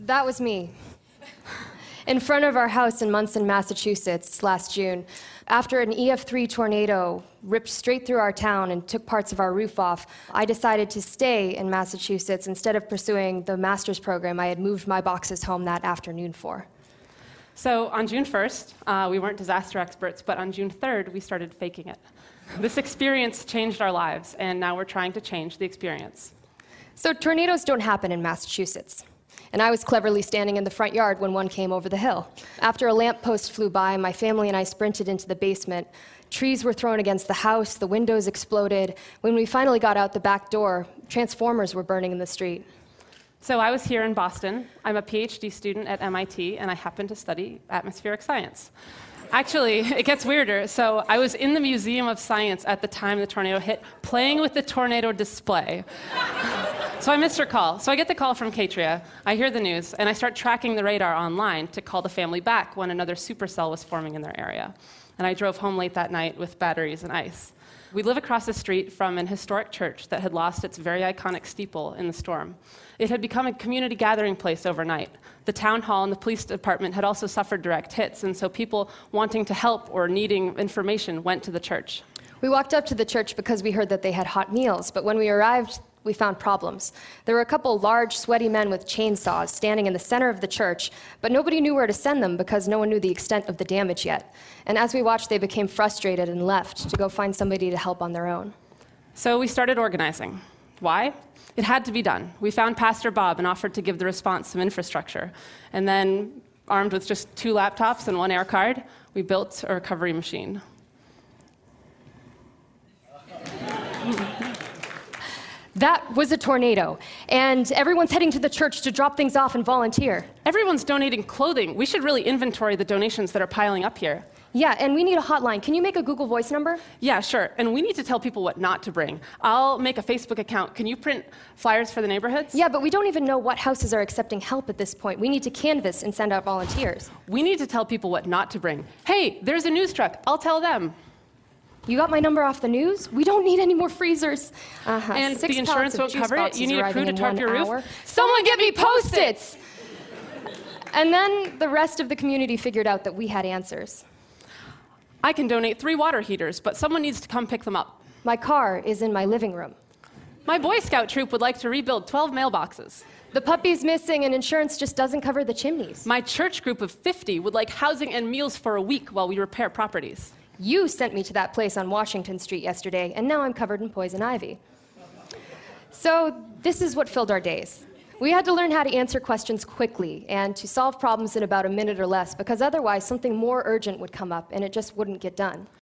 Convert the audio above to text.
That was me. In front of our house in Munson, Massachusetts, last June, after an EF3 tornado ripped straight through our town and took parts of our roof off, I decided to stay in Massachusetts instead of pursuing the master's program I had moved my boxes home that afternoon for. So on June 1st, we weren't disaster experts, but on June 3rd, we started faking it. This experience changed our lives, and now we're trying to change the experience. So tornadoes don't happen in Massachusetts. And I was cleverly standing in the front yard when one came over the hill. After a lamppost flew by, my family and I sprinted into the basement. Trees were thrown against the house, the windows exploded. When we finally got out the back door, transformers were burning in the street. So I was here in Boston. I'm a PhD student at MIT, and I happen to study atmospheric science. Actually, it gets weirder. So I was in the Museum of Science at the time the tornado hit, playing with the tornado display. So I missed her call. So I get the call from Katria. I hear the news, and I start tracking the radar online to call the family back when another supercell was forming in their area. And I drove home late that night with batteries and ice. We live across the street from an historic church that had lost its very iconic steeple in the storm. It had become a community gathering place overnight. The town hall and the police department had also suffered direct hits, and so people wanting to help or needing information went to the church. We walked up to the church because we heard that they had hot meals, but when we arrived, we found problems. There were a couple large, sweaty men with chainsaws standing in the center of the church, but nobody knew where to send them because no one knew the extent of the damage yet. And as we watched, they became frustrated and left to go find somebody to help on their own. So we started organizing. Why? It had to be done. We found Pastor Bob and offered to give the response some infrastructure. And then, armed with just 2 laptops and 1 air card, we built a recovery machine. That was a tornado, and everyone's heading to the church to drop things off and volunteer. Everyone's donating clothing. We should really inventory the donations that are piling up here. Yeah, and we need a hotline. Can you make a Google Voice number? Yeah, sure. And we need to tell people what not to bring. I'll make a Facebook account. Can you print flyers for the neighborhoods? Yeah, but we don't even know what houses are accepting help at this point. We need to canvass and send out volunteers. We need to tell people what not to bring. Hey, there's a news truck. I'll tell them. You got my number off the news? We don't need any more freezers. And 6 the insurance pallets of won't juice cover it? boxes You need a crew to arriving in tarp 1 your roof? hour. Someone get me Post-its! And then the rest of the community figured out that we had answers. I can donate 3 water heaters, but someone needs to come pick them up. My car is in my living room. My Boy Scout troop would like to rebuild 12 mailboxes. The puppy's missing and insurance just doesn't cover the chimneys. My church group of 50 would like housing and meals for a week while we repair properties. You sent me to that place on Washington Street yesterday, and now I'm covered in poison ivy. So this is what filled our days. We had to learn how to answer questions quickly and to solve problems in about a minute or less, because otherwise something more urgent would come up and it just wouldn't get done.